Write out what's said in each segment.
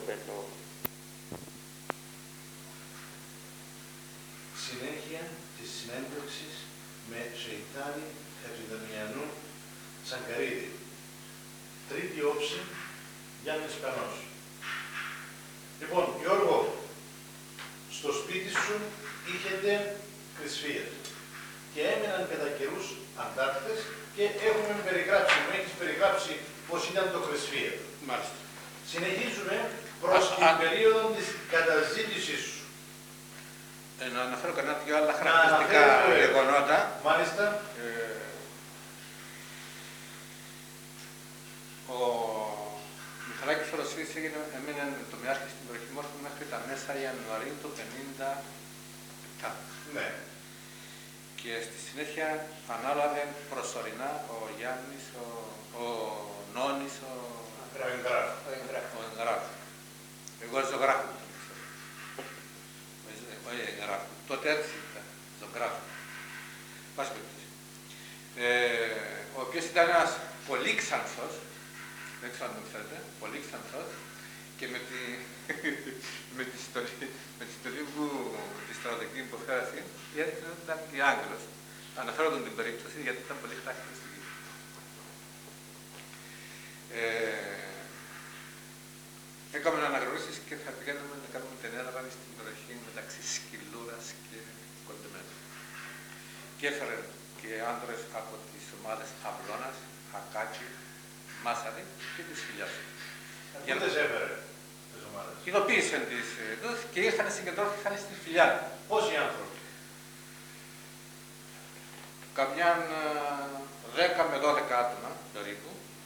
Πέτρο. Συνέχεια της συνέντευξης με Σεϊτάνη Χατζηδαμιανού Τσαγκαρίδη. Τρίτη όψη, Γιάννης Κανός. Λοιπόν, Γιώργο, στο σπίτι σου είχετε κρυσφίες και έμεναν κατά καιρούς αντάρτες και έχουμε περιγράψει, μου έχεις περιγράψει πώς ήταν το κρυσφίες. Μάλιστα. Συνεχίζουμε προς την περίοδο της καταζήτησής σου. Να αναφέρω κανένα δυο άλλα χαρακτηριστικά γεγονότα. Μάλιστα. Ο Μιχαλάκης Οροσίδης έμεινε το μοιάρχη στην περιοχή Μόρφου μέχρι τα μέσα Ιανουαρίου του 1957. Ναι. Και στη συνέχεια ανάλαβε προσωρινά ο Γιάννης, ο Νόνης, ο Εγγράφου. Εγώ ζωγράφο τον ξέρω. Όχι εγγράφο. Τότε έτσι ήταν, ζωγράφο. Πάση περιπτώσει. Ο οποίος ήταν ένας πολύ ξανθός, δεν ξέρω αν το ξέρετε, πολύ ξανθός, και με τη ιστορία που τη στρατηγική υποφέραση, έδειξε ότι ήταν και Άγγλος. Αναφέρω τον την περίπτωση γιατί ήταν πολύ χαρακτηριστική. Έκαμε αναγνωρίσεις και θα πηγαίνουμε να κάνουμε την έδρα στην περιοχή μεταξύ Σκυλούρας και Κοντεμένου. Και έφερε και άντρες από τις ομάδες Αυλώνας, Ακάκη, Μάσαρη και της Φιλιάς. Πού τις έφερε τις ομάδες? Ειδοποίησαν τις και ήρθαν συγκεντρώθηκαν στη Φιλιά. Πόσοι άνθρωποι? Καμιά 10 με 12 άτομα περίπου.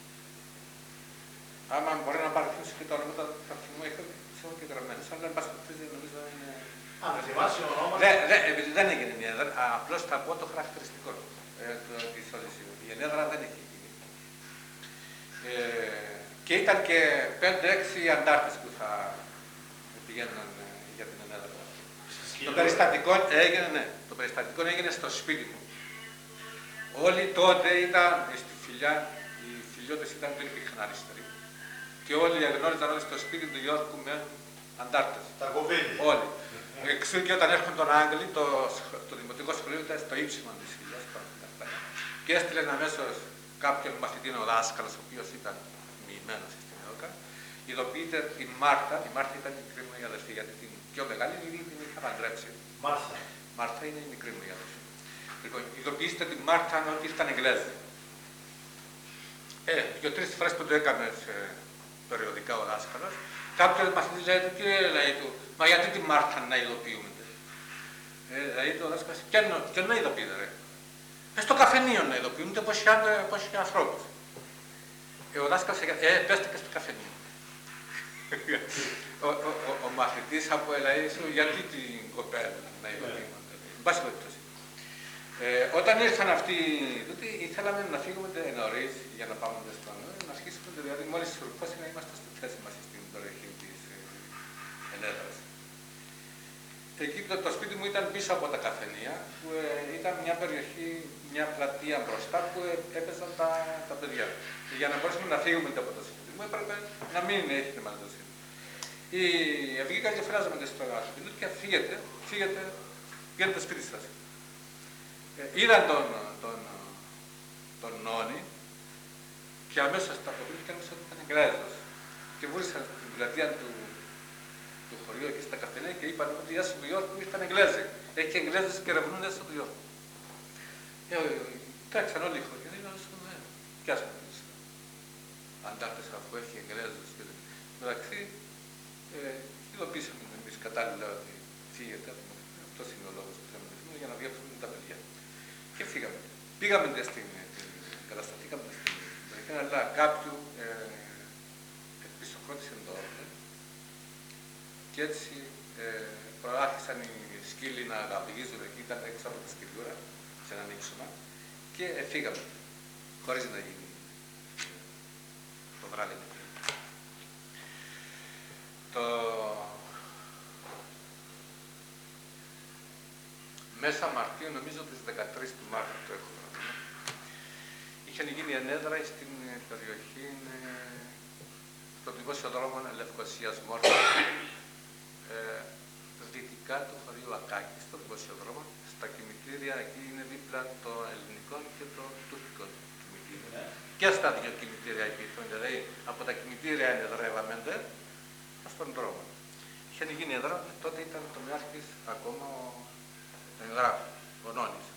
Άμα μπορεί να παρακολουθήσει και το όνομα, θα θυμώ και γραμμένες, αλλά εν πάση περιπτώσει νομίζω είναι... Αν θυμάσαι ονόματα... Επειδή δεν έγινε μια έδρα, απλώς θα πω το χαρακτηριστικό της όλης. Η ενέδρα δεν έχει γίνει. Και ήταν και 5-6 αντάρτες που θα πηγαίνουν για την ενέδρα. Το περιστατικό έγινε στο σπίτι μου. Όλοι τότε ήταν στη Φιλιά, οι φιλιώτες δεν υπήρχαν αριστεροί. Και όλοι γνώριζαν όλοι στο σπίτι του Γιώργου με αντάρτες. Τα κοπέλια. Όλοι. Εξού και όταν έρχονταν Άγγλοι, το δημοτικό σχολείο ήταν στο ύψιμο της Φιλιάς. Και έστειλαν αμέσως κάποιον μαθητή, ο δάσκαλος, ο οποίος ήταν μοιημένος στην ΕΟΚΑ. Ειδοποιείται η Μάρτα. Η Μάρτα ήταν η μικρή μου η αδερφή, γιατί την πιο μεγάλη την είχα παντρέψει. Μάρτα είναι η μικρή μου η αδερφή. Λοιπόν, ειδοποιήστε την Μάρτα ότι ήταν Εγγλέζοι. 2-3 φορές που το έκαμε περιοδικά ο δάσκαλος, κάποιος μαθητής λέει του, μα γιατί τη Μάρτα να ειδοποιούμε? Δηλαδή ο δάσκαλος, ποιον να ειδοποιείτε ρε? Στο καφενείο να ειδοποιούνται πόσοι ανθρώπους. Ο δάσκαλος πέστε και στο καφενείο. Ο μαθητής από ελαΐσου, γιατί την κοπέλα να ειδοποιούμε? Εν πάση περιπτώσει. Όταν ήρθαν αυτοί, τότε ήθελαμε να φύγουμε νωρίς για να πάμε στο νου, να αρχίσουμε δηλαδή μόλις σουρπώσει να είμαστε στη θέση μας στην περιοχή της ενέδρας. Εκεί το σπίτι μου ήταν πίσω από τα καφενεία, που ήταν μια περιοχή, μια πλατεία μπροστά που έπαιζαν τα παιδιά. Και για να μπορέσουμε να φύγουμε από το σπίτι μου έπρεπε να μην έχετε μαζί το σπίτι. Βγήκα και φράζαμε στο σπίτι και φύγετε, πήγαινε το σπίτι σας. Είδαν τον Νόνη και αμέσως τα αποκρίθηκαν ότι ήταν Εγγλέζος. Και βούρισαν στην πλατεία του χωριού εκεί στα καφενεία και είπαν ότι η άσου του Γιώργου ήρθαν Εγγλέζοι. Έχει Εγγλέζους και ερευνούν άσου του Γιώργου. Τρέξαν όλοι οι χωριοί, πιάσαν τους αντάρτες αφού έχει Εγγλέζους. μεταξύ ειδοποίησαμε εμείς κατάλληλα ότι φύγετε, αυτός είναι ο λόγος που θέλουμε να φύγουμε, για να διώξουμε τα παιδιά. Και φύγαμε. Πήγαμε κατασταθήκαμε στην περιοχή, αλλά κάποιου επισοκρότησε το όρδο και έτσι προάρχισαν οι σκύλοι να γαυγίζουν εκεί, ήταν έξω από τη σκυλιούρα, σε έναν ύψωμα και φύγαμε, χωρίς να γίνει το βράδυ. Μέσα Μαρτίου, νομίζω τις 13 του Μάρτιου το έχω βράδυ, είχαν γίνει ενέδρα στην περιοχή στο δημόσιο δρόμο Λευκοσίας Μόρφης, δυτικά του χωρίου Ακάκη, στο δημόσιο δρόμο, στα κημητήρια εκεί είναι δίπλα το ελληνικό και το τουρκικό κημητήριο. Και στα δύο κημητήρια εκεί, δηλαδή από τα κημητήρια ενεδρεύαμε στον δρόμο. Είχε γίνει εδώ, τότε ήταν το μοιάρχης ακόμα ο εγγράφου, ο Νόνης.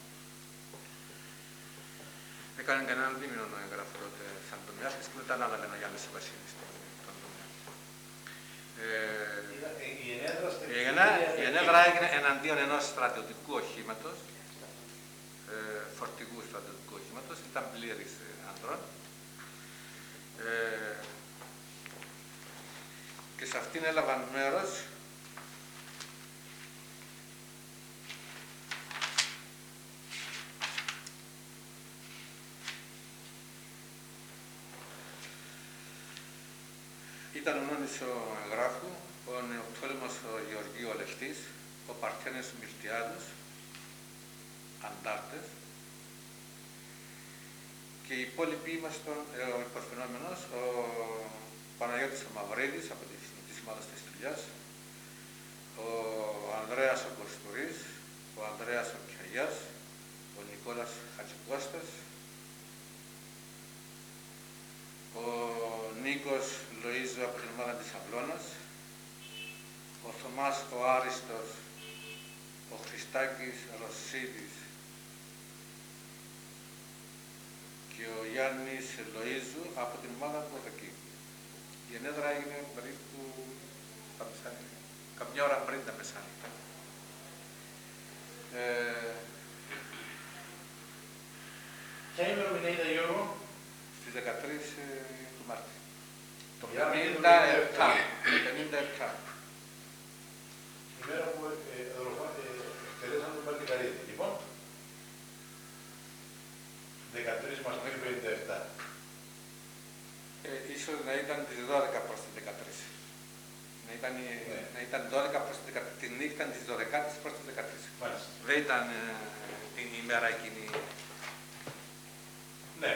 Έκανε κανέναν δίμηνο ο εγγράφου τότε σαν το μοιάρχης και μετά ανάλαβε ο Γιάννης Βασίλης τον τομέα. Η ενέδρα έγινε εναντίον ενός στρατιωτικού οχήματος, φορτηγού στρατιωτικού οχήματος, ήταν πλήρης ανδρών. Και σε αυτήν έλαβαν μέρος ήταν ο Νόνης ο εγγράφου, ο Νεοπτόλεμος ο Γεωργίου ο Λευτής, ο Παρθένιος ο Μιλτιάδος, αντάρτες, και οι υπόλοιποι ήμασταν ο υποσπινόμενος, ο Παναγιώτης ο Μαυρίδης από τη Ομάδα της Δουλειάς, ο Ανδρέας ο Κοστουρής, ο Ανδρέας ο Κιαγιάς, ο Νικόλας Χατζικώστας, ο Νίκος Λοΐζου από την ομάδα της Αυλώνας, ο Θωμάς ο Άριστος, ο Χριστάκης Ρωσίδης και ο Γιάννης Λοΐζου από την ομάδα του Οδοκή. Η ενέδρα έγινε περίπου καμιά ώρα πριν τα μεσάνυχτα. Ποια ημερομηνία ήταν, Γιώργο? Στις 13 του Μάρτη. Το 57. Η μέρα που εκτελέσαν τον Παρτικαρίδη. Λοιπόν, 13 Μαρτίου 57. Ίσως να ήταν τις 12 προς τις 13. Να ήταν 12 προς τις 13. Τη νύχτα της 12ης προς τις 13. Μάλιστα. Δεν ήταν την ημέρα εκείνη. Ναι.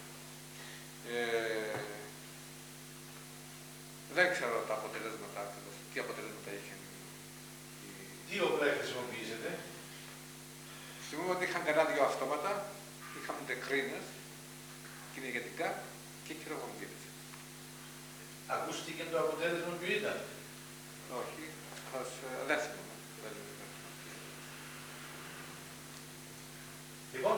Δεν ξέρω τα αποτελέσματα ακριβώς. Τι αποτελέσματα είχε. Τι όπλα χρησιμοποιήσετε? Θυμούμαι ότι είχαν κανένα δύο αυτόματα, είχαμε κρίνες, κυνηγετικά και χειροβομβίδες. Ακούστηκε το αποτέλεσμα ποιο ήταν? Όχι, δεν θυμούμαι. Λοιπόν,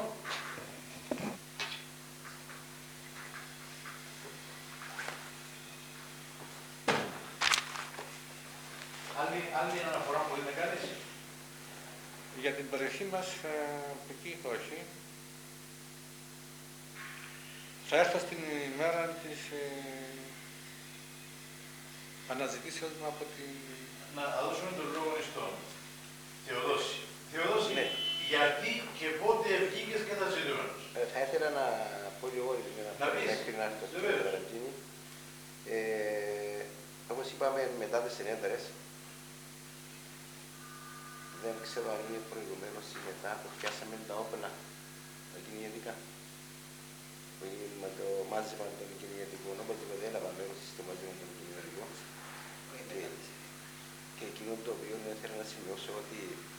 άλλη αναφορά που μπορεί να κάνεις? Για την περιοχή μας, εκεί όχι. Θα έρθω στην ημέρα της αναζητήσεως μου από την... Να δώσουμε τον λόγο στον Θεοδόση. Θεοδόση, Ναι. γιατί και πότε βγήκες καταζητούμενος? Θα ήθελα να πω λίγο ορισμένα μέχρι να έρθω στην Καραντίνη. Όπως είπαμε, μετά τις ενέδρες, δεν ξέρω αν είναι προηγουμένως ή μετά που πιάσαμε τα όπλα, τα κυνηγετικά. Που είναι το μάζεμα των κυνηγετικών, οπωσδήποτε έλαβα μέρος στο μάζεμα των κυνηγετικών. Και εκείνο το οποίο ήθελα να σημειώσω ότι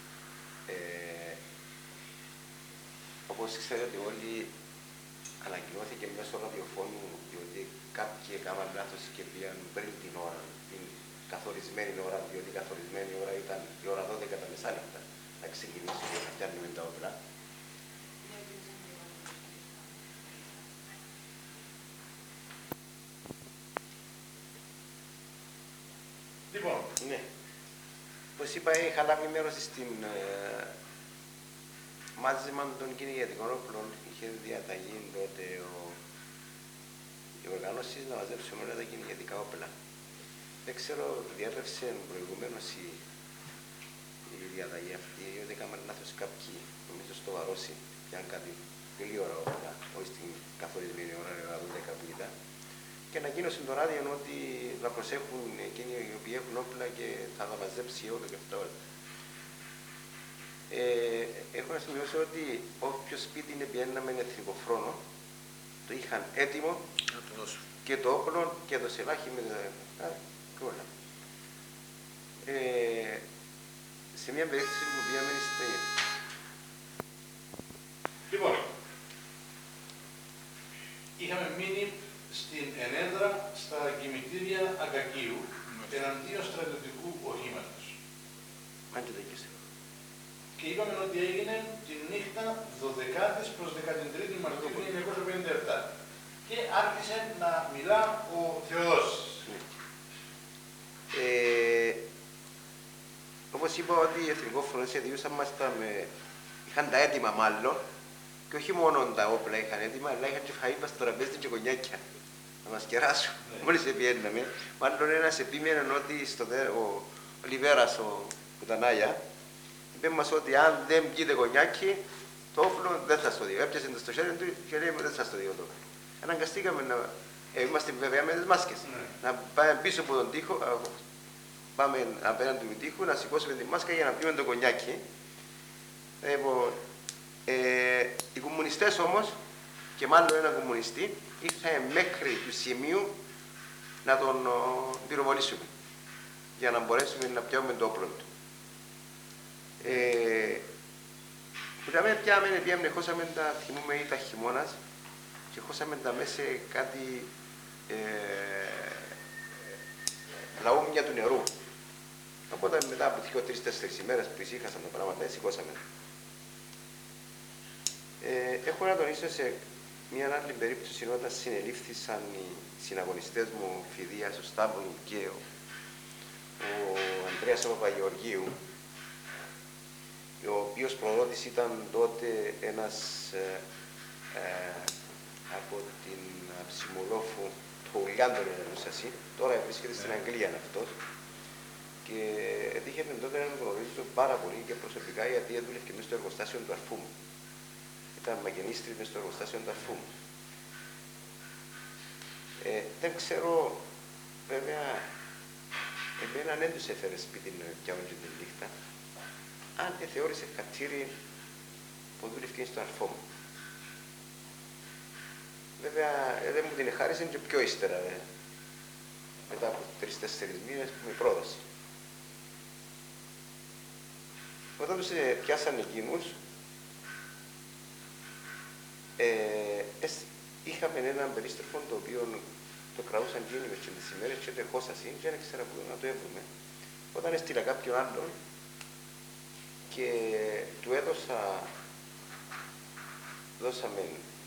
όπως ξέρετε όλοι, ανακοινώθηκε μέσω ραδιοφώνου διότι κάποιοι έκαναν λάθος και πήγαν πριν την ώρα, την καθορισμένη ώρα, διότι η καθορισμένη ώρα ήταν η ώρα 12 τα μεσάνυχτα να ξεκινήσουμε να φτιάχνουμε τα όπλα. Λοιπόν. Ναι. Όπως είπα, είχα λάβει μέρος στην μάζεμα των κυνηγετικών όπλων. Είχε διαταγή τότε οι οργανώσεις να μαζέψουν όλα τα κυνηγετικά όπλα. Δεν ξέρω, διέρευσε προηγουμένως η διαταγή αυτή, ότι έκαναν λάθος κάποιοι, νομίζω στο Βαρόσι, πιάνε κάτι πολύ ώρα όπλα, όχι στην καθορισμένη ώρα, 12 που ήταν. Και ανακοίνωσε το ράδιο ότι να προσέχουν εκείνοι οι οποίοι έχουν όπλα και θα τα μαζέψει όλο και αυτά όλα. Έχω να σημειώσω ότι όποιο σπίτι είναι πιέναμε εθνικό χρόνο, το είχαν έτοιμο και το όπλο και το σελάχι με τα όλα. Σε μια περίπτωση που πήγαμε στη... Λοιπόν, είχαμε μείνει στην Ενέδρα στα κημητήρια Ακακίου εναντίον στρατιωτικού οχήματος. Και είπαμε ότι έγινε τη νύχτα 12 προς 13 Μαρτίου 1957 και άρχισε να μιλά ο Θεοδόσης. Όπως είπα ότι οι εθνικόφρονες διούσαν μας είχαν τα έτοιμα μάλλον και όχι μόνο τα όπλα είχαν έτοιμα, αλλά είχαν και φαΐ στο τραπέζι και κονιάκια να μας κεράσουν. Μόλις επιέναμε, μάλλον ένας επίμενε ότι ο Λιβέρας, ο Κουτανάγια, είπε μας ότι αν δεν πιείτε κονιάκι, το όπλο δεν θα στο δει. Έπιασε το στο χέρι του και λέει δεν θα στο δει το. Αναγκαστήκαμε να είμαστε βέβαια με τις μάσκες. Να πάμε πίσω από τον τοίχο, πάμε απέναντι του τοίχου, να σηκώσουμε τη μάσκα για να πιούμε το κονιάκι. Οι κομμουνιστές όμως, και μάλλον ένα κομμουνιστή, ήρθε μέχρι του σημείου να τον πυροβολήσουμε για να μπορέσουμε να πιάμε το όπλο του. Πιάμε, χώσαμε τα, θυμούμε ή τα χειμώνας και χώσαμε τα μέσα σε κάτι λαούμια του νερού. Οπότε μετά από 2-3-4 ημέρες που ησύχασαν τα πράγματα, σηκώσαμε. Έχω να τονίσω σε μια άλλη περίπτωση όταν συνελήφθησαν οι συναγωνιστές μου Φιδίας, ο Σταύρου και ο Ανδρέας Παπαγεωργίου, ο οποίος προδότης ήταν τότε ένας από την Ψιμολόφου, το Ουλιάντον εννοούσασαι, τώρα βρίσκεται στην Αγγλία αυτός και έτυχε τότε να γνωρίζω πάρα πολύ και προσωπικά γιατί δούλευε και μέσα στο εργοστάσιο του αρφού μου. Ήταν μακενίστρη μέσα στο εργοστάσιο του αρφού μου. Δεν ξέρω, βέβαια, εμένα δεν τους έφερε σπίτι να πιάνουν και την νύχτα, αν και θεώρησε χατήρι που δούλευε στο αρφό μου. Βέβαια, δεν μου την εχάρισε και πιο ύστερα, μετά από 3-4 μήνες που με πρόδωσε. Όταν τους πιάσαν εκείνους, είχαμε έναν περίστροφο το οποίο το κραούσαν γίνει με τις ημέρες και το εχώσασαν και δεν ήξερα πού να το έβρουμε. Όταν έστειλα κάποιον άλλον και του δώσαμε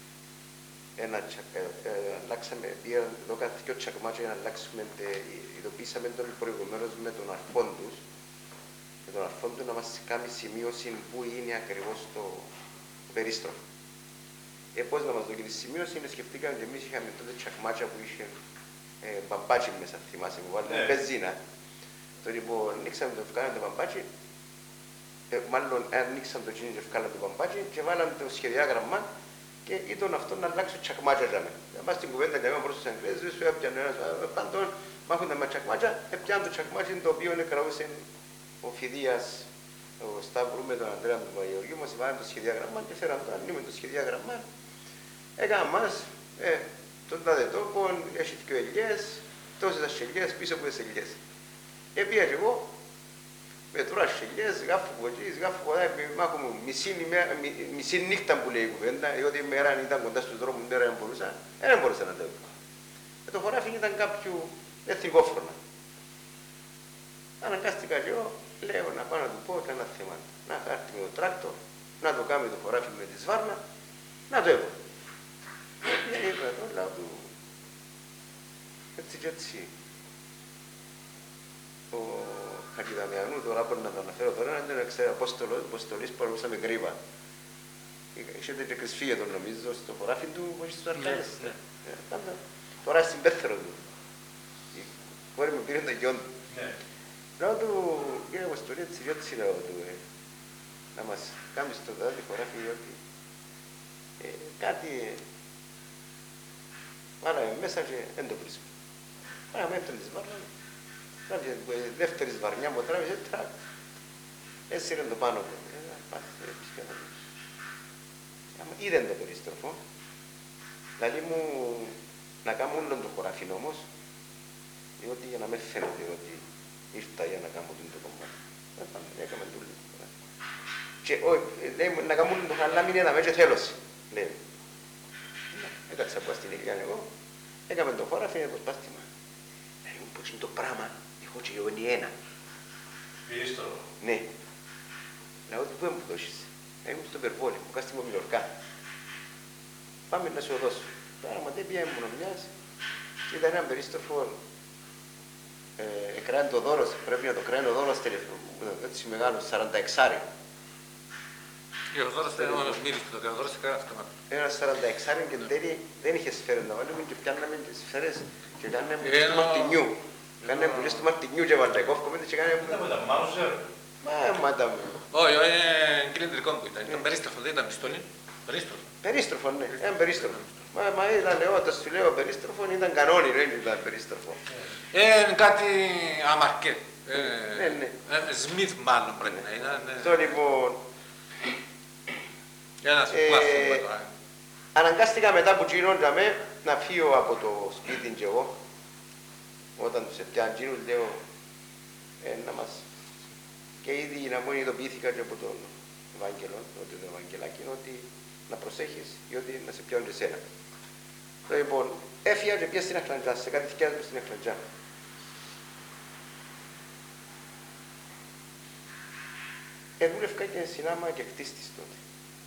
αλλάξαμε, εδώ κάθε δυο τσακμάτια για να αλλάξουμε, ειδοποίησαμε τον προηγουμένως με τον αρφόν τους, με τον αρφόν του να μας κάνει σημείωση που είναι ακριβώς το περίστροφο. Πώς να μας δώσει τη σημείωση, σκεφτήκαμε και εμείς είχαμε τότε τσακμάτια που είχε μπαμπάτσι μέσα, θυμάσαι μου, βάλαμε μπενζίνα. Το λοιπόν, ανοίξαμε το ευκάλαμε το μπαμπάτσι, μάλλον ανοίξαμε το τσίνι και ευκάλαμε το μπαμπάτσι και βάλαμε το σχεδιάγραμμα και ήταν αυτό να αλλάξω τσακμάτια για μένα. Να πας στην κουβέντα για μένα προς τους Αγγλέζους, έπιανε ένας παντών, μάχοντα με τσακμάτια, έπιανε το τσακμάτι το οποίο κραούσε ο Φιδίας, ο Σταύρου με τον Ανδρέα του Παπαγεωργίου, μας βάλαμε το σχεδιάγραμμα και φέραμε το ανοίγουμε το σχεδιάγραμμα. Έκανα μας, τον τάδε τόπο, έχει δύο ελιές, τόσες τα ελιές πίσω από τις ελιές. Πήγα και εγώ, μετρώ τις ελιές, γάφω από εκεί, γάφω από εκεί, μάχω μου μισή νύχτα που λέει η κουβέντα, διότι η μέρα ήταν κοντά στους δρόμους, η μέρα δεν μπορούσα να το έχω. Το χωράφι ήταν κάποιου εθνικόφρονα. Αναγκάστηκα και εγώ, λέω να πάω να του πω κανένα θέμα. Να έρθει με το τράκτο, να το κάνει το χωράφι με τη σβάρνα, να το έχω. Δεν είπα εδώ, λέω του, έτσι και έτσι. Ο Χακιδαμιανού, τώρα που να το αναφέρω τώρα, δεν ξέρω, αποστολής που αρούσαμε γρήβα. Είχετε και κρυσφύγετο νομίζω στο χωράφι του, όχι στους αρχάδες. Τώρα στην πέθρο του. Μπορεί μου πήρε το γιον του. Λέω του, κύριε Αποστολή, έτσι λέω του, να μας κάνει στο δάδι χωράφι, διότι κάτι βάλαμε μέσα και δεν το βρίσκω. Βάλαμε έφτανε της βάρνα, δεύτερη βαρνιά μου τράβησε, έσυρε το πάνω του. Είδε το περίστροφο Δηλαδή μου να κάνω όλο το χωράφι όμως, διότι για να με φαίνεται ότι ήρθα για να κάνω το κομμάτι. Έκαμε το λίγο. Και λέει να κάνω όλο το χαλάμι είναι να με και θέλος, λέει. Έκατσα από στην ηλικία εγώ, έκαμε το χωράφι, είναι το σπάστημα. Δηλαδή μου πως είναι το πράγμα, έχω και εγώ είναι ένα. Πυρίστρο. Ναι. Λέω ότι πού μου δώσεις. Ήμουν στο Περβόλι, μου κάστημα Μιορκά. Πάμε να σου δώσω. Πράγματι πήγαμε μόνο μιας και ήταν ένα περίστροφο. Εκράνε το δώρος, πρέπει να το κράνε ο δώρος έτσι μεγάλο, 46άρι. Και ο δώρος δεν μίλησε τότε, ο δώρος έκανε αυτομάτω. Ένα 46άρι και τέλει δεν είχε σφαίρες να βάλουμε και πιάνναμε τις σφαίρες και κάναμε πουλές του Μαρτινιού. Κάναμε πουλές του Μαρτινιού και βαλταϊκόφκομαι και κάναμε... Δεν ήταν Μάουζερ. Μάτα μου. Όχι, είναι κυλινδρικό που ήταν. Ήταν περίστροφο, δεν ήταν πιστόλι. Περίστροφο. Περίστροφο, ναι, ένα περίστροφο. Μα ήταν όταν σου λέω περίστροφο, ήταν κανόνι, δεν ήταν περίστροφο. Κάτι αμαρκέ. Ναι. Σμιθ μάλλον πρέπει να είναι. Αυτό λοιπόν. Ένας πλάσμα. Αναγκάστηκα μετά που γίνονταν να φύγω από το σπίτι και εγώ. Όταν τους έπιαν γίνουν λέω να μας. Και ήδη να μου ειδοποιήθηκα και από τον Ευάγγελο, τον Ευαγγελάκη, ότι να προσέχεις, διότι να σε πιάνουν και εσένα. Λοιπόν, έφυγα και πήγα στην Αχλαντζά, σε κάτι θυκιάζομαι στην Αχλαντζά. Δούλευκα και συνάμα και χτίστης τότε.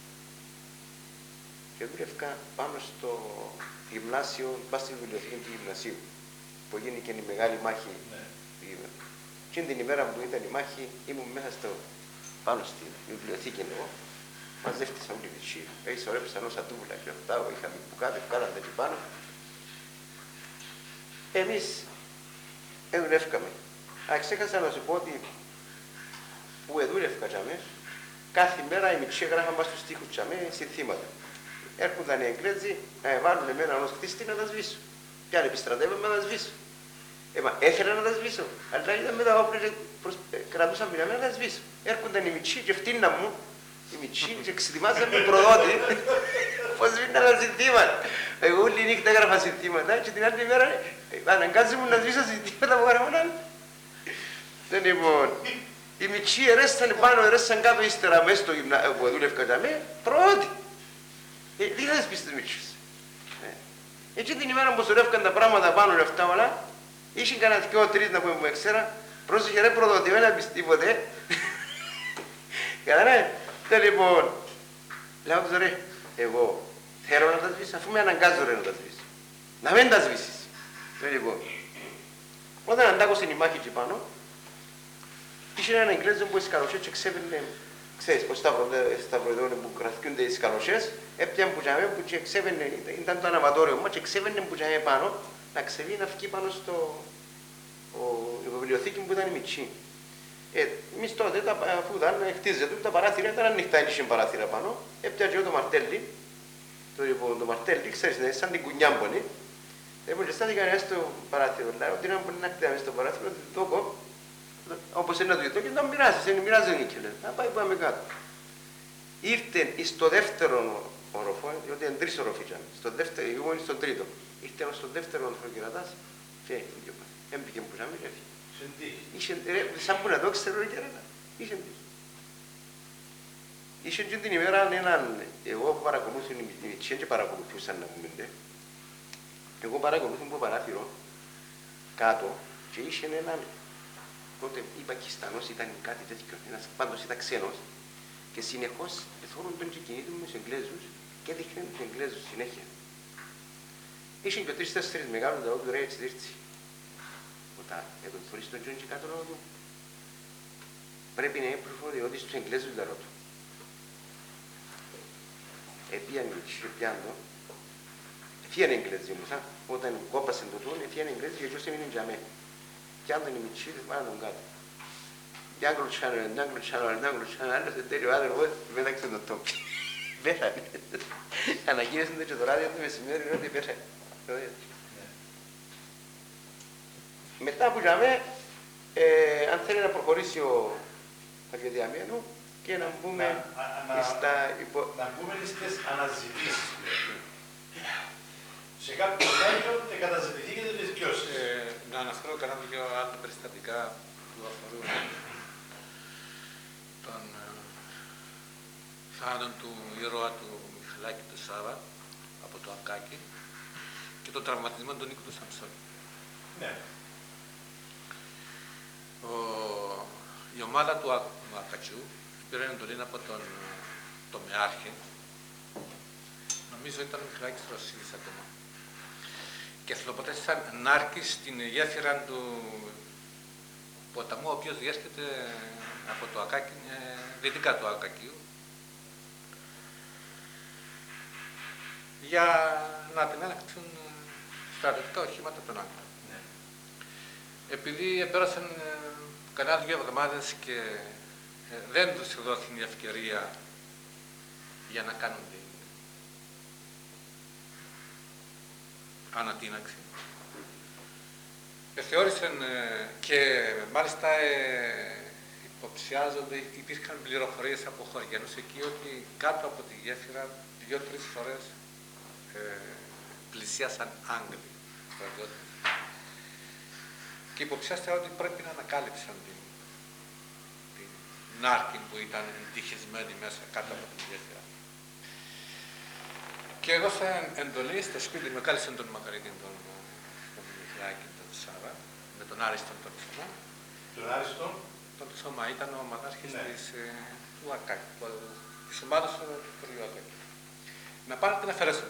Και δούλευκα πάνω στο γυμνάσιο, πάνω στη βιβλιοθήκη του γυμνασίου, που γίνει και η μεγάλη μάχη. Και την ημέρα που ήταν η μάχη, ήμουν μέσα πάνω στη βιβλιοθήκη εγώ. Μαζεύτησα όλη τη σύρια. Σωρέψαν όσα τούβλα και αυτά, είχαμε που κάτω, κάναμε εκεί πάνω. Εμείς δουλεύκαμε. Ξέχασα να σου πω ότι που δούλευκα τζαμέ, κάθε μέρα οι μητσοί έγραφαν πάνω στους τοίχους τζαμέ συνθήματα. Έρχονταν οι Εγγλέζοι να βάλουν εμένα ως χτίστη να τα σβήσω. Πιάνε επιστρατεύαμε να τα σβήσω. Έθελα να τα σβήσω, αλλά ήταν με τα όπλα και κρατούσαν πειραμένα να τα σβήσω. Έρχονταν οι μητσοί και φτύναν μου, οι μητσοί και ξετοιμάζαν με προδότη πώς σβήναν τα συνθήματα. Εγώ όλη νύχτα έγραφα συνθήματα και την άλλη μέρα αναγκάζομαι να σβήσω συνθήματα που έγραφαν. Λοιπόν, οι μητσοί ερέσαν πάνω, ερέσαν κάτω ύστερα μέσα στο γυμνάσιο που δούλευκα για μέ, προδότη. Τι θα πεις τους μητσούς. Έτσι την ημέρα που σωρεύκαν τα πράγματα πάνω λεφτά όλα, είχε κανένα δυο τρεις να πούμε που έξερα, πρόσεχε ρε προδότη, δεν πεις τίποτε. Κατάλαβε. Λοιπόν, λέω τους ρε, εγώ θέλω να τα σβήσω, αφού με αναγκάζω ρε να τα σβήσω. Να μην τα σβήσεις. Λοιπόν, όταν αντάκωσαν η μάχη εκεί πάνω, είχε έναν Εγγλέζο που σκαλωσές και ξέπαιρνε, ξέρεις πως στα προεδρόνια που κρατιούνται οι σκαλωσές, έπιαν που τζαμέ που και ξέπαιρνε, ήταν το αναβατόριο μας και ξέπαιρνε που τζαμέ πάνω, να ξεβεί να βγει πάνω στο βιβλιοθήκη που ήταν η μητσή. Εμείς τότε, αφού ήταν, χτίζεται, τα παράθυρα ήταν ανοιχτά, είχε παράθυρα πάνω, έπιαν και το μαρτέλι, το μαρτέλι, ξέρεις, σαν την κουνιάμπονη, και στάθηκαν στο παράθυρο, ότι να μπορεί να χτίζαμε στο παράθυρο, όπως είναι να του δει και να μοιράσεις, δεν μοιράζει ο Νίκελε, να πάει πάμε κάτω. Ήρθε στο δεύτερο όροφο, διότι είναι τρεις όροφοι, εγώ ήμουν στον τρίτο. Ήρθε στο δεύτερο όροφο και ρατάς και έμπηκε που ζάμε και έφυγε. Σαν που να το ξέρω και ρένα, είχε τύχη. Είχε και την ημέρα έναν, εγώ παρακολούθουν οι μητσίες και παρακολουθούσαν να πούμε, εγώ παρακολούθουν από παράθυρο κάτω και είχε έναν, τότε η Πακιστανός ήταν κάτι τέτοιο, ένας πάντως ήταν ξένος και συνεχώς εθώρουν τον και κινήτων με τους Εγγλέζους και έδειχναν τους Εγγλέζους συνέχεια. Είχαν και 3-4 μεγάλους λαό του ρε έτσι δίρτσι. Όταν τον φορείς τον Τζον και κάτω λόγω του, πρέπει να είναι πληροφοριώτη στους Εγγλέζους λαό του. Επίαν και πιάντο, έφυγαν Εγγλέζοι όμως, όταν κόπασαν το τούν, έφυγαν Εγγλέζοι και έτσι έμειναν για μένα. Κι αν τον οι μητσίδες πάνω τον κάτω. Κι αν κλωτσάνε, άλλος εν τέλειο άδερφο, πέταξε τον τόπι. Πέθανε. Ανακοίνωσαν το και το ράδιο το μεσημέρι, ότι πέθανε. Μετά που είχαμε, αν θέλει να προχωρήσει ο Αγιοδιαμένου και να μπούμε στα Να μπούμε στις αναζητήσεις. σε κάποιο στάδιο καταζητηθήκε τη δικαιώση. Να αναφέρω κανένα δύο άλλα περιστατικά που αφορούν τον θάνατο του ήρωα του Μιχαλάκη του Σάβα από το Ακάκι και τον τραυματισμό του Νίκου του Σαμψόνη. Ναι. Η ομάδα του Ακατσιού πήρε εντολή από τον τομεάρχη, νομίζω ήταν ο Μιχαλάκης Ρωσίδης ακόμα, και θελοποτέθησαν νάρκη στην γέφυρα του ποταμού, ο οποίος διέρχεται από το Ακάκι, δυτικά του Ακακίου, για να την ανακτήσουν στρατιωτικά οχήματα των Άγγλων. Ναι. Επειδή πέρασαν κανένα 2 εβδομάδες και δεν τους δόθηκε η ευκαιρία για να κάνουν την ανατείναξη, θεώρησαν και μάλιστα υποψιάζονται, υπήρχαν πληροφορίες από χωριανούς εκεί ότι κάτω από τη γέφυρα 2-3 φορές πλησίασαν Άγγλοι στρατιώτες και υποψιάστηκαν ότι πρέπει να ανακάλυψαν την νάρκη που ήταν εντυχισμένη μέσα κάτω από τη γέφυρα. Και έδωσαν εντολή στο σπίτι, με κάλεσαν τον Μακαρίτη, τον Μιχαλάκη, τον Σάβα, με τον Άριστον τον Σώμα. Τον Άριστον. Τον Σώμα ήταν ο μονάρχης Ναι. του Ακάκη, της ομάδας του χωριού Ακάκη. Να πάνε την αφαιρέσουν.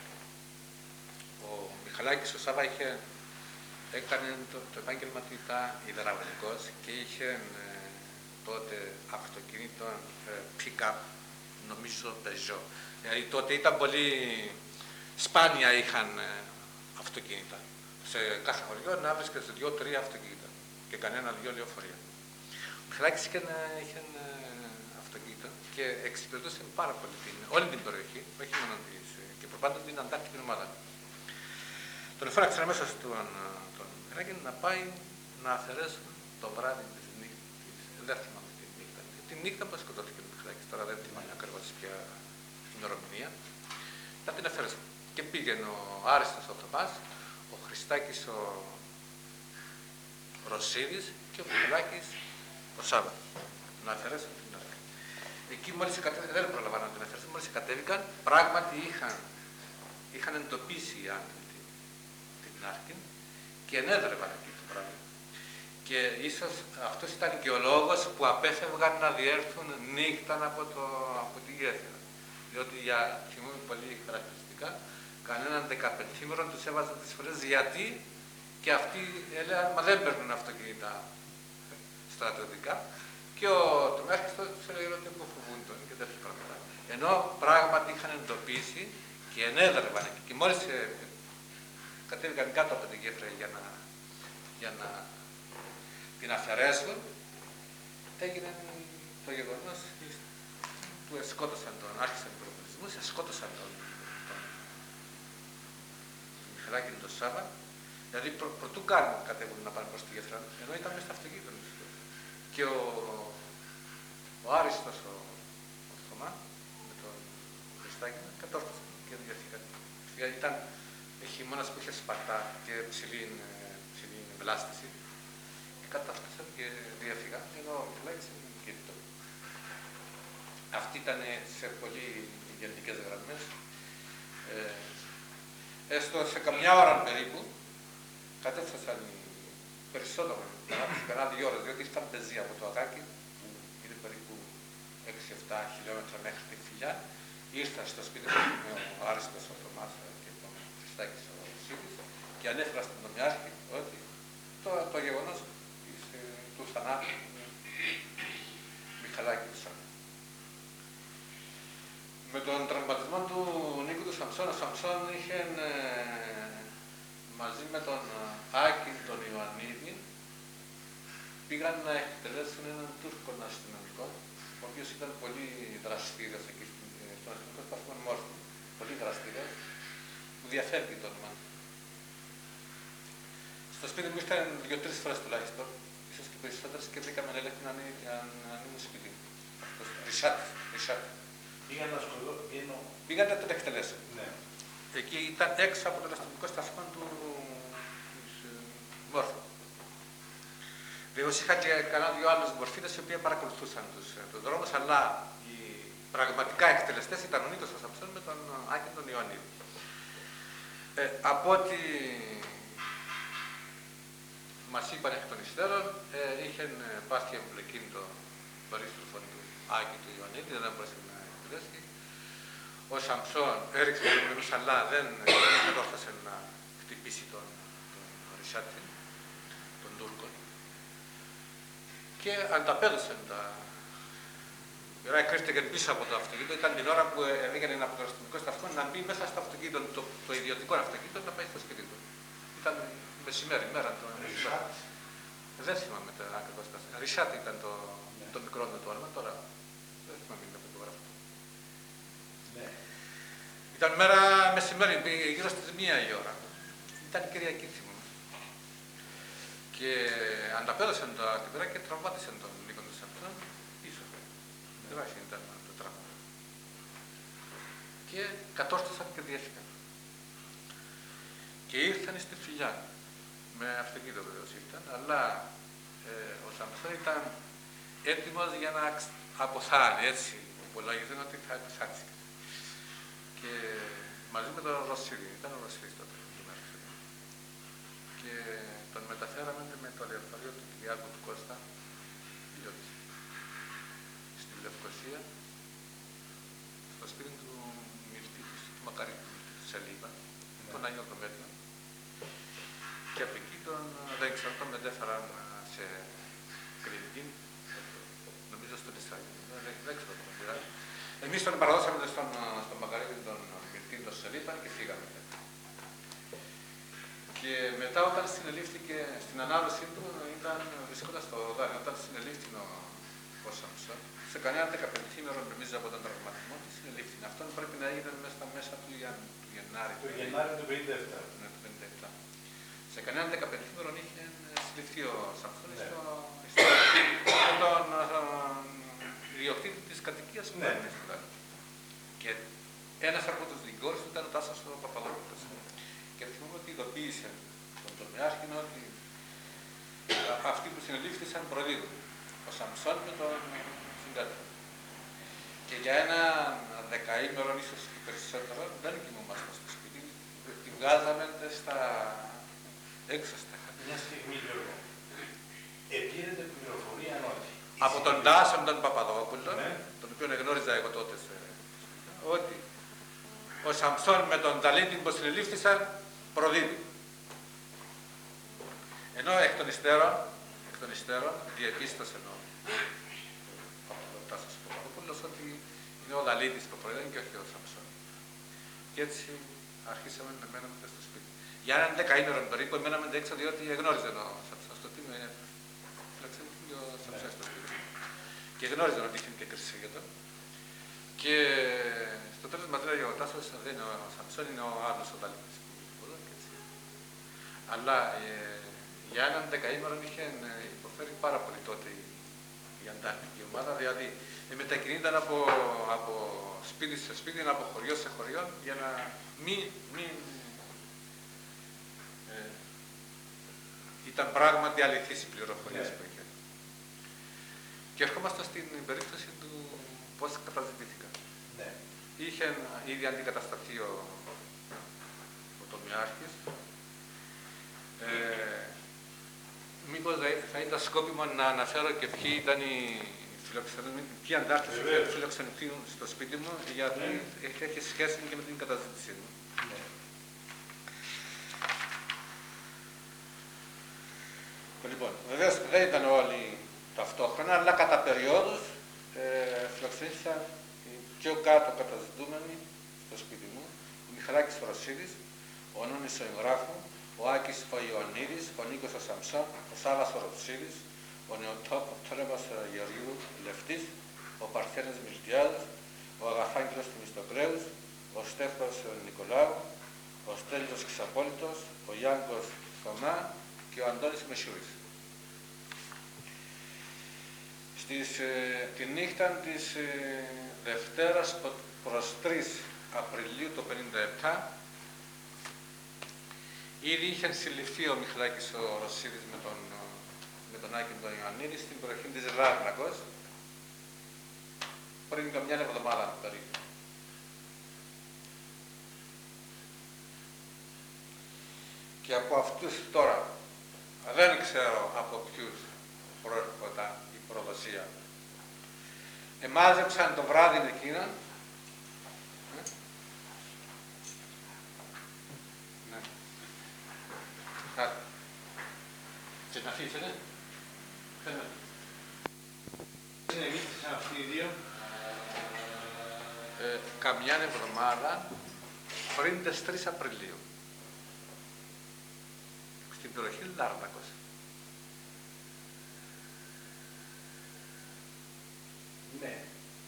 Ο Μιχαλάκης ο Σάβα έκανε το επάγγελμα του ήταν υδραυλικός και είχε τότε αυτοκίνητο pick-up, νομίζω Peugeot. Δηλαδή τότε ήταν πολύ σπάνια είχαν αυτοκίνητα. Σε κάθε χωριό να βρίσκεται 2-3 αυτοκίνητα και κανένα 2 λεωφορεία. Ο Μιχαλάκης είχε ένα αυτοκίνητο και εξυπηρετούσε πάρα πολύ όλη την περιοχή, όχι μόνο της, και προπάντων την αντάρτικη ομάδα. Τον εφώναξαν μέσα στον Μιχαλάκη να πάει να αφαιρέσουν το βράδυ της νύχτας. Δεν θυμάμαι τη νύχτα. Τη νύχτα που σκοτώθηκε ο Μιχαλάκης, τώρα δεν θυμάμαι ακριβώς πια ημερομηνία, να την αφαιρέσουν. Και πήγαινε ο Άριστος ο Θωμάς, ο Χριστάκης ο Ρωσίδης και ο Μιχαλάκης ο Σάβα να αφαιρέσουν την νάρκη. Εκεί μόλις δεν προλαβαίνουν να την αφαιρέσουν, μόλις κατέβηκαν, πράγματι είχαν εντοπίσει οι Άγγλοι την νάρκη και ενέδρευαν εκεί το πράγμα. Και ίσως αυτός ήταν και ο λόγος που απέφευγαν να διέρθουν νύχτα από τη γέφυρα. Διότι θυμούμαι πολύ χαρακτηριστικά, κανέναν 15μηνο τους έβαζαν τις φορές γιατί και αυτοί έλεγαν μα δεν παίρνουν αυτοκίνητα στρατιωτικά και ο τομέας τους έλεγε ότι αποφοβούν τον και τέτοια πράγματα. Ενώ πράγματι είχαν εντοπίσει και ενέδρευαν εκεί και μόλις κατέβηκαν κάτω από την γέφυρα για να την αφαιρέσουν, έγινε το γεγονός που σκότωσαν άρχισαν τον προπολισμό, σκότωσαν τον Μιχαλάκη τον Σάβα, δηλαδή πρωτού κάνουν κατέβουν να πάνε προς τη γέφυρα, ενώ ήταν μέσα στο αυτοκίνητο. Και ο Άριστος ο Θωμά με τον Χριστάκη κατόρθωσαν και διαθήκαν. Ήταν χειμώνας που είχε σπαρτά και ψηλή βλάστηση και κατάφτασαν και διαφύγαν, ενώ ο Μιχαλάκης είναι κινητό. Αυτή ήταν σε πολύ γενικές γραμμές. Έστω σε καμιά ώρα περίπου κατέφτασαν περισσότερο, κανένα 2 ώρες, διότι ήταν πεζή από το Ακάκι, που είναι περίπου 6-7 χιλιόμετρα μέχρι τη Φιλιά. Ήρθαν στο σπίτι με ο Άριστος ο Θωμάς και ο Χριστάκης ο Ρωσίδης και ανέφερα στον Τομιάρχη ότι το γεγονός του θανάτου Μιχαλάκη του Σάβα. Με τον τραυματισμό του Νίκου του Σαμψόν, ο Σαμψόν είχε μαζί με τον Άκη τον Ιωαννίδη πήγαν να εκτελέσουν έναν Τούρκο αστυνομικό, ο οποίος ήταν πολύ δραστήριος εκεί στον αστυνομικό σταθμό Μόρφη, πολύ δραστήριος, που διαφεύγει το όνομα. Στο σπίτι μου ήρθαν 2-3 φορές τουλάχιστον, ίσως και περισσότερες, και βρήκαμε έλεγχο να ανοίγουν σπίτι. Ρισάτη. Πήγαν να σκοτώσουν. Πήγαν να τον εκτελέσουν. Ναι. εκεί ήταν έξω από τον αστυνομικό σταθμό της Μόρφου. Βέβαια είχα και κανένα δυο άλλους μορφίδες οι οποίοι παρακολουθούσαν τους δρόμους, αλλά οι πραγματικά εκτελεστές ήταν ο Νίκος ο Σαμψών με τον Άκη τον Ιωαννίδη. Από ό,τι μας είπαν εκ των υστέρων, είχε πάθει εμπλεκή το περίστροφο του Άκη του Ιωαννίδη, δεν μπορούσε να εκτελέσει. Ο Σαμψών έριξε τον Μενούς, αλλά δεν κατόρθωσε να χτυπήσει τον Ρισάτη, τον Τούρκο. Και ανταπέδωσαν τα πειρά, κρύφτηκαν πίσω από το αυτοκίνητο. Ήταν την ώρα που έβγαινε από το αστυνομικό σταθμό να μπει μέσα στο αυτοκίνητο, το ιδιωτικό αυτοκίνητο, να πάει στο σπίτι του. Ήταν μεσημέρι, μέρα το μεσημέρι. Δεν θυμάμαι τα ακριβώς τα. Ρισάτ ήταν το μικρό του όνομα, τώρα δεν θυμάμαι το φωτογράφο. Ναι. Ήταν μέρα μεσημέρι, γύρω στις 1 η ώρα. Ήταν Κυριακή, θυμάμαι. Και ανταπέδωσαν τα κυπηρά και τραυμάτισαν τον Νίκο του Σαμψών πίσω. Τεράστιο ήταν το τραύμα. Και κατόρθωσαν και διέφυγαν. Και ήρθαν στη Φιλιά. Με αυτοκίνητο βεβαίως ήρθαν, αλλά ο Σαμψών ήταν έτοιμος για να αποθάνει, έτσι. Υπολόγιζαν ότι θα επιστάξει. Και μαζί με τον Ρωσίδη, ήταν ο Ρωσίδης τότε. Και τον μεταφέραμε με το λεωφορείο του Κυριάκου του Κώστα, στη Λευκοσία, στο σπίτι του Μυρτή, του Μακαρίτη, του Σελίδα, τον Άγιο Προμέτριο. Και από εκεί δεν ξέρω, τον μετέφεραν σε κλινική, νομίζω στο Λισάκι, δεν ξέρω τον πειράζει. Εμείς τον παραδώσαμε στον Μακαρίτη, τον Μυρτή, τον Σελίδα και φύγαμε. Και μετά όταν συνελήφθηκε στην ανάλυση του, ήταν βρισκόταν στο δάνειο. Όταν συνελήφθη ο Σαμψών, σε κανένα 15ήμερο νομίζω από τον τραυματισμό του συνελήφθη. Αυτό πρέπει να έγινε μέσα στα μέσα του Γενάρη. Το Γενάρη του 1957. Ναι, του 1957. Σε κανένα 15ήμερο είχε συλληφθεί ο Σαμψών με τον ιδιοκτήτη της κατοικίας που ήταν στο δάνειο. Και ένας από τους δικηγόρους του ήταν ο Τάσος ο Παπαδόπουλος. Και θυμάμαι ότι ειδοποίησε τον τομεάρχη ότι αυτοί που συνελήφθησαν προδίδουν. Ο Σαμψών με τον συντάτη. Και για ένα 10ήμερο, ίσως και περισσότερο, δεν κοιμούμασταν στο σπίτι. Τη βγάζαμε έξω στα χαρτιά. Μια στιγμή, Γιώργο. Πήρετε πληροφορία ότι. Από τον Τάσον τον Παπαδόπουλο, τον οποίο γνώριζα εγώ τότε, ότι ο Σαμψών με τον Ταλίτη που συνελήφθησαν προδίδουν. Ενώ εκ των υστέρων διεπίστωσε ο Τάσος Παπαδόπουλος ότι είναι ο Δαλίτης που προδίδει και όχι ο Σαμψών. Και έτσι αρχίσαμε να μέναμε στο σπίτι. Για έναν 10ήμερο περίπου μέναμε έξω διότι γνώριζε ο Σαμψών στο τι με φύλαξε ο Σαμψόν στο σπίτι. Και γνώριζαν ότι είχε και κρυσίγετο. Και στο τέλος μας λέει ο Τάσος δεν είναι ο Σαμψόν, είναι ο άλλος ο Δαλίτης. Αλλά για έναν 10ήμερο είχε υποφέρει πάρα πολύ τότε η αντάρτικη ομάδα, δηλαδή μετακινήταν από σπίτι σε σπίτι, από χωριό σε χωριό, για να μην ήταν πράγματι αληθείς οι πληροφορίες που είχε. Και ερχόμαστε στην περίπτωση του πώς καταζητήθηκαν. Είχε ήδη αντικατασταθεί ο τομιάρχης. Μήπως θα ήταν σκόπιμο να αναφέρω και ποιοι ήταν ποιοι αντάρτες φιλοξενηθούν στο σπίτι μου, γιατί έχει σχέση και με την καταζήτησή μου. Λοιπόν, βεβαίως δεν ήταν όλοι ταυτόχρονα, αλλά κατά περιόδους φιλοξενήθηκαν πιο κάτω καταζητούμενοι στο σπίτι μου, ο Μιχαλάκης ο Ρωσίδης, ο Νούνης ο Εγγράφου, ο Άκης ο Ιωαννίδης, ο Νίκος ο Σαμψών, ο Σάββας ο Ροψίδης, ο Νεοτόλεμος ο Γεωργίου Λευτής, ο Παρθένος Μιλτιάδος, ο Αγαφάγγελος του Μιστοκρέους, ο Στέφανος ο Νικολάου, ο Στέλιος Ξαπόλυτος, ο Γιάνγκος Θωμά και ο Αντώνης Μεσιούρης. Τη νύχτα της Δευτέρας προς 3 Απριλίου το 1957 Ήδη είχε συλληφθεί ο Μιχαλάκης ο Ρωσίδης με τον Άκη τον Ιωαννίδη στην περιοχή της Λάρνακος πριν καμιά εβδομάδα περίπου. Και από αυτούς τώρα δεν ξέρω από ποιους προέρχονταν η προδοσία. Εμάζεψαν το βράδυ εκείνα. Ναι. Κάτι. Και να αφήσετε. Συνεχίστησαν αυτοί οι δύο. Καμιά εβδομάδα πριν τις 3 Απριλίου. Στην περιοχή Λάρνακος. Ναι.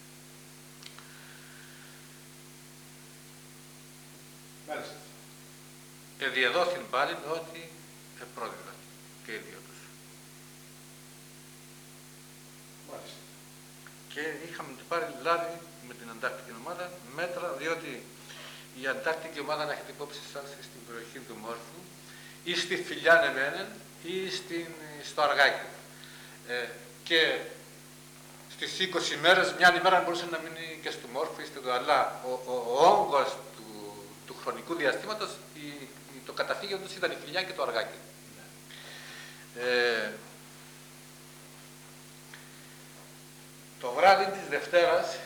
Μάλιστα. Διεδόθην πάλι ότι επρόδειλαν και οι δύο τους. Μάλιστα. Και είχαμε πάρει λάβει με την αντάρτικη ομάδα μέτρα, διότι η αντάρτικη ομάδα, να έχετε υπόψη σας, στην περιοχή του Μόρφου ή στη Φιλιά Νεμένεν ή στο Αργάκι. Και στις 20 μέρες, μια ημέρα μπορούσε να μείνει και στο Μόρφου ή στο, αλλά ο όγκος του χρονικού διαστήματος, το καταφύγιο τους ήταν η Φιλιά και το Αργάκι. Το βράδυ της Δευτέρας